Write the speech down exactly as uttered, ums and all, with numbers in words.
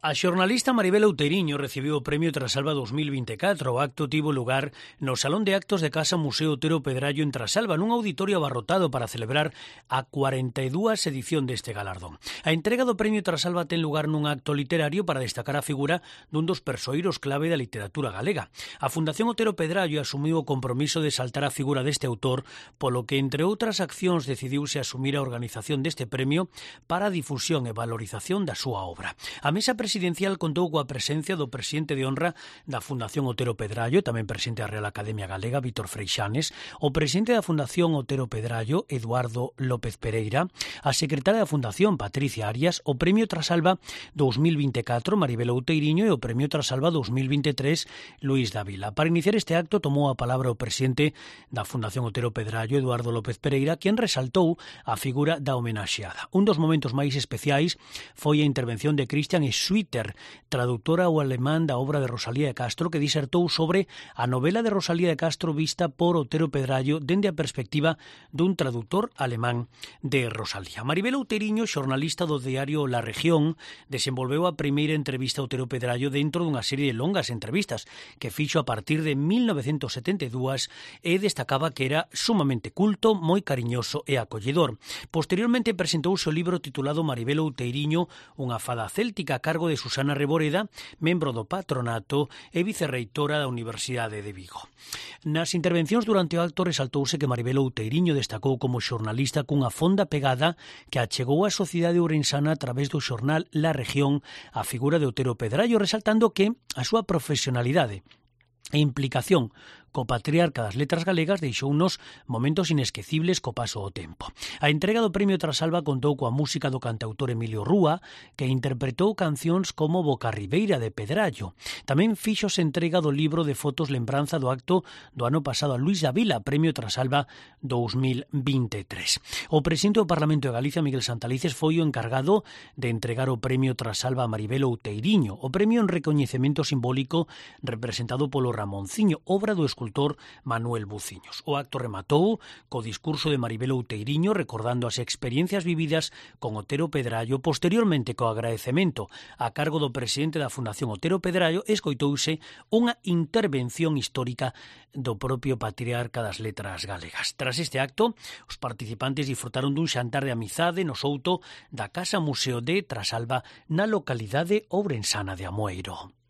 A xornalista Maribel Outeiriño recibiu o Premio Trasalba dos mil vinte e catro. O acto tivo lugar no Salón de Actos de Casa Museo Otero Pedrallo en Trasalba, nun auditorio abarrotado para celebrar a cuarenta e dúas edición deste galardón. A entrega do Premio Trasalba ten lugar nun acto literario para destacar a figura dun dos persoeiros clave da literatura galega. A Fundación Otero Pedrallo asumiu o compromiso de exaltar a figura deste autor, polo que, entre outras accións, decidiuse asumir a organización deste premio para a difusión e valorización da súa obra. A mesa presidencial contou coa presencia do presidente de honra da Fundación Otero Pedrallo, tamén presidente da Real Academia Galega, Vítor Freixanes, o presidente da Fundación Otero Pedrallo, Eduardo López Pereira, a secretaria da Fundación, Patricia Arias, o Premio Trasalba dos mil vinte e catro, Maribel Outeiriño, e o Premio Trasalba dos mil vinte e tres, Luís Dávila. Para iniciar este acto tomou a palabra o presidente da Fundación Otero Pedrallo, Eduardo López Pereira, quien resaltou a figura da homenaxeada. Un dos momentos máis especiais foi a intervención de Christian Schwitter, traductora ao alemán da obra de Rosalía de Castro, que disertou sobre a novela de Rosalía de Castro vista por Otero Pedrallo dende a perspectiva dun traductor alemán de Rosalía. Maribel Outeiriño, xornalista do diario La Región, desenvolveu a primeira entrevista a Otero Pedrallo dentro dunha serie de longas entrevistas que fixo a partir de mil novecentos setenta e dúas e destacaba que era sumamente culto, moi cariñoso e acolledor. Posteriormente presentouse o libro titulado Maribel Outeiriño, unha fada céltica, a cargo de Susana Reboreda, membro do patronato e vicerreitora da Universidade de Vigo. Nas intervencións durante o acto resaltouse que Maribel Outeiriño destacou como xornalista cunha fonda pegada que achegou á sociedade ourensana a través do xornal La Región a figura de Otero Pedrallo, resaltando que a súa profesionalidade e implicación co patriarca das letras galegas deixounos momentos inesquecibles co paso do tempo. A entrega do Premio Trasalba contou coa música do cantautor Emilio Rúa, que interpretou cancións como Boca Ribeira de Pedrallo. Tamén fíxose entrega do libro de fotos lembranza do acto do ano pasado a Luís Dávila, Premio Trasalba dos mil vinte e tres. O presidente do Parlamento de Galicia, Miguel Santalices, foi o encargado de entregar o Premio Trasalba a Maribel Outeiriño, o premio en recoñecemento simbólico representado polo Ramonciño, obra do escultor Manuel Buciños. O acto rematou co discurso de Maribel Outeiriño recordando as experiencias vividas con Otero Pedrallo. Posteriormente, co agradecemento a cargo do presidente da Fundación Otero Pedrallo, escoitouse unha intervención histórica do propio patriarca das letras galegas. Tras este acto, os participantes disfrutaron dun xantar de amizade no souto da Casa Museo de Trasalba na localidade ourensana de Amoeiro.